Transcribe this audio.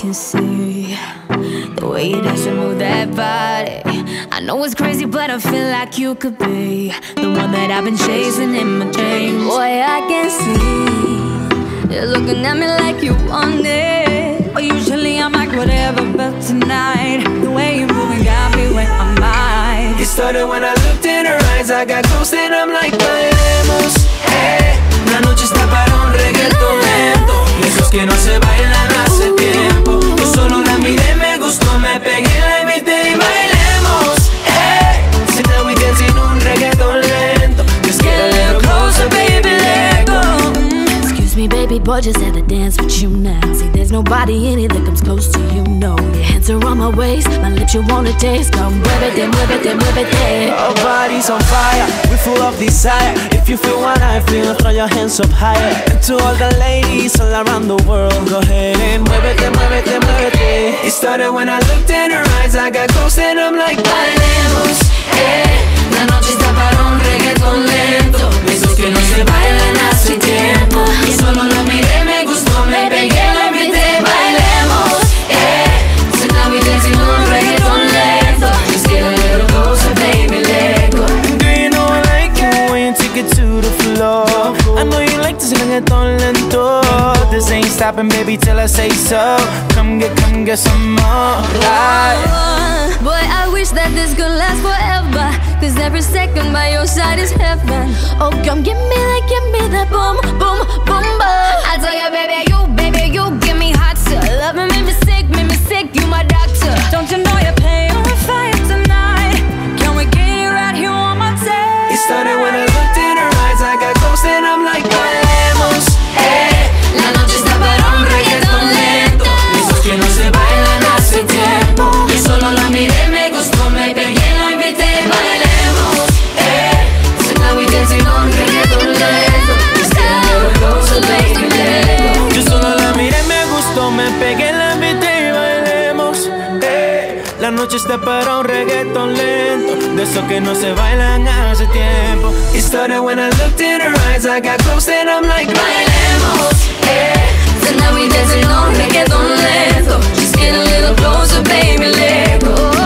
can see the way you dance and move that body. I know it's crazy, but I feel like you could be the one that I've been chasing in my dreams. Boy, I can see you're looking at me like you want it. But usually I'm like whatever, but tonight the way you're moving got me where I'm at. It started when I looked in her eyes. I got close and I'm like, bailemos, hey. La noche está para un reggaetón lento, esos que no se bailan hace tiempo. Yo solo la miré, me gustó, me pegué, la invité y bailemos, hey. So now we dancing un reggaetón lento. Just get a little closer, baby, let go. Excuse me, baby boy, just had to dance with you now. See, there's nobody in it that comes close to you, no. Your hands are on my waist, my lips you wanna taste. Come muévete, muévete, muévete. Our bodies on fire, we're full of desire. If you feel what I feel, throw your hands up higher. And to all the ladies all around the world, go ahead and muévete, muévete, muévete. It started when I looked in her eyes. I got close and I'm like, bailemos, eh. La noche está para un reggaetón lento, esos que no se bailan hace tiempo. Y solo la miré, me gustó, me pegué, la invité, bailemos, eh. So now we dancing un reggaetón lento. Just get a little closer, baby, let go. Do you know I like it when you take it to the floor? I know you like this reggaetón lento. This ain't stopping, baby, till I say so. Come get some more. Boy, I wish that this could last forever, 'cause every second by your side is heaven. Oh, come give me that boom, boom, boom, boom. I tell you, baby, you give me hot to love and make me sick, you my doctor. Don't you know you're playing with fire tonight? Can we get it right here on my tape? It started when I looked in her eyes. I got close and I'm like, bailemos, eh. La noche está para un reggaetón lento, esos que no se bailan hace tiempo. Y solo la miré, me gustó, me pegué, la invité, bailemos, eh. So now we dancing on reggaetón lento. Just get a little closer, baby, let go. Yo solo la miré, me gustó, me pegué, la invité y bailemos, eh. La noche está para un reggaetón lento, de esos que no se bailan hace tiempo. It started when I looked in her eyes. I got close and I'm like, bailemos, eh. So now we dancing on reggaeton lento. Just get a little closer, baby, let go.